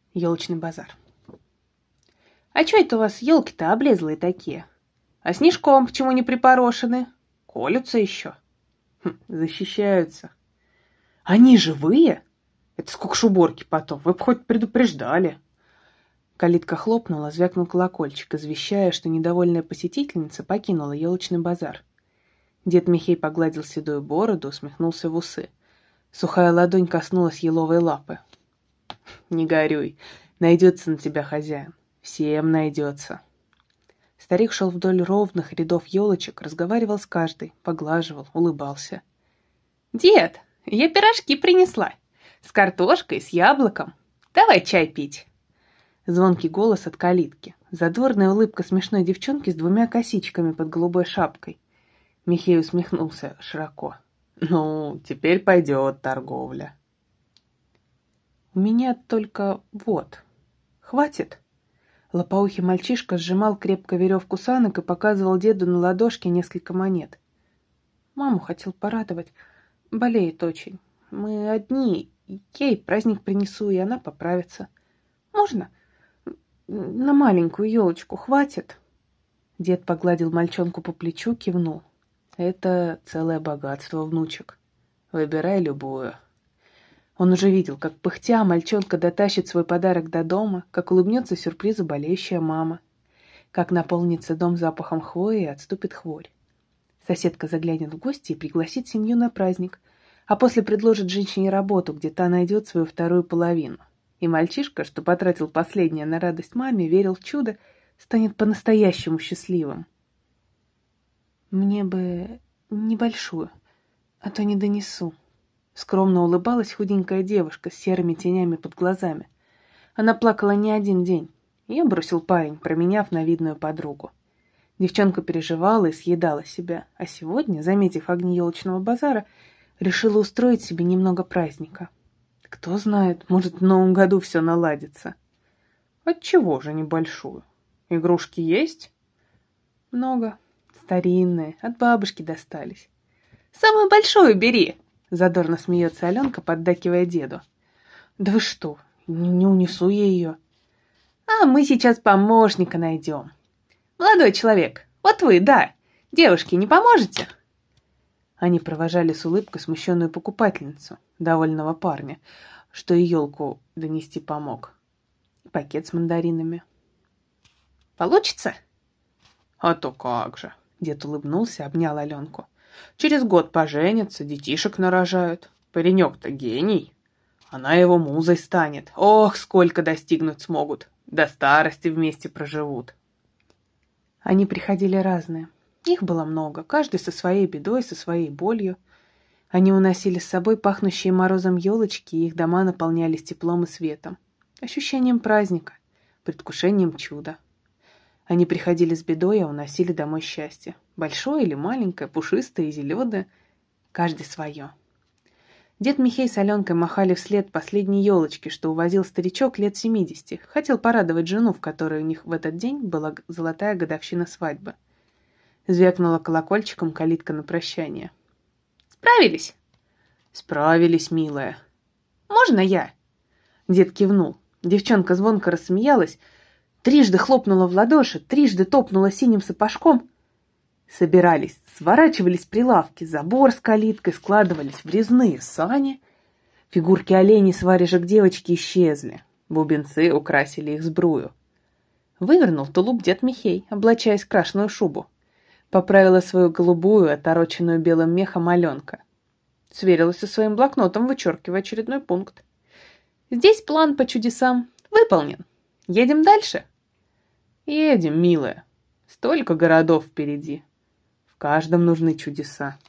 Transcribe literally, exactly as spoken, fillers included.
Елочный базар. А чё это у вас елки-то облезлые такие? А снежком почему не припорошены? Колются еще. Хм, защищаются. Они живые? Это сколько ж уборки потом, вы бы хоть предупреждали. Калитка хлопнула, звякнул колокольчик, извещая, что недовольная посетительница покинула елочный базар. Дед Михей погладил седую бороду, усмехнулся в усы. Сухая ладонь коснулась еловой лапы. «Не горюй, найдется на тебя хозяин. Всем найдется». Старик шел вдоль ровных рядов елочек, разговаривал с каждой, поглаживал, улыбался. «Дед, я пирожки принесла. С картошкой, с яблоком. Давай чай пить». Звонкий голос от калитки. Задорная улыбка смешной девчонки с двумя косичками под голубой шапкой. Михей усмехнулся широко. «Ну, теперь пойдет торговля». «У меня только вот. Хватит?» Лопоухий мальчишка сжимал крепко веревку санок и показывал деду на ладошке несколько монет. «Маму хотел порадовать. Болеет очень. Мы одни. Ей праздник принесу, и она поправится. Можно? На маленькую елочку хватит?» Дед погладил мальчонку по плечу, кивнул. «Это целое богатство, внучек. Выбирай любую». Он уже видел, как пыхтя мальчонка дотащит свой подарок до дома, как улыбнется сюрпризу болеющая мама, как наполнится дом запахом хвои и отступит хворь. Соседка заглянет в гости и пригласит семью на праздник, а после предложит женщине работу, где та найдет свою вторую половину. И мальчишка, что потратил последнее на радость маме, верил в чудо, станет по-настоящему счастливым. «Мне бы небольшую, а то не донесу». Скромно улыбалась худенькая девушка с серыми тенями под глазами. Она плакала не один день. Ее бросил парень, променяв на видную подругу. Девчонка переживала и съедала себя, а сегодня, заметив огни елочного базара, решила устроить себе немного праздника. Кто знает, может, в новом году все наладится. Отчего же небольшую? Игрушки есть? Много. Старинные, от бабушки достались. «Самую большую бери!» — задорно смеется Аленка, поддакивая деду. «Да вы что, не, не унесу я ее». «А мы сейчас помощника найдем. Молодой человек, вот вы, да, девушке не поможете?» Они провожали с улыбкой смущенную покупательницу, довольного парня, что и елку донести помог. Пакет с мандаринами. «Получится?» «А то как же!» — дед улыбнулся, обнял Аленку. «Через год поженятся, детишек нарожают. Паренек-то гений. Она его музой станет. Ох, сколько достигнуть смогут. До старости вместе проживут». Они приходили разные. Их было много, каждый со своей бедой, со своей болью. Они уносили с собой пахнущие морозом елочки, и их дома наполнялись теплом и светом, ощущением праздника, предвкушением чуда. Они приходили с бедой, а уносили домой счастье. Большое или маленькое, пушистое и зеленое. Каждый свое. Дед Михей с Аленкой махали вслед последней елочки, что увозил старичок лет семидесяти. Хотел порадовать жену, в которой у них в этот день была золотая годовщина свадьбы. Звякнула колокольчиком калитка на прощание. «Справились?» «Справились, милая». «Можно я?» Дед кивнул. Девчонка звонко рассмеялась, трижды хлопнула в ладоши, трижды топнула синим сапожком. Собирались, сворачивались прилавки, забор с калиткой, складывались в резные сани. Фигурки оленей с варежек девочки исчезли. Бубенцы украсили их сбрую. Вывернул тулуп дед Михей, облачаясь в крашеную шубу. Поправила свою голубую, отороченную белым мехом Аленка. Сверилась со своим блокнотом, вычеркивая очередной пункт. «Здесь план по чудесам выполнен. Едем дальше?» «Едем, милая. Столько городов впереди. В каждом нужны чудеса».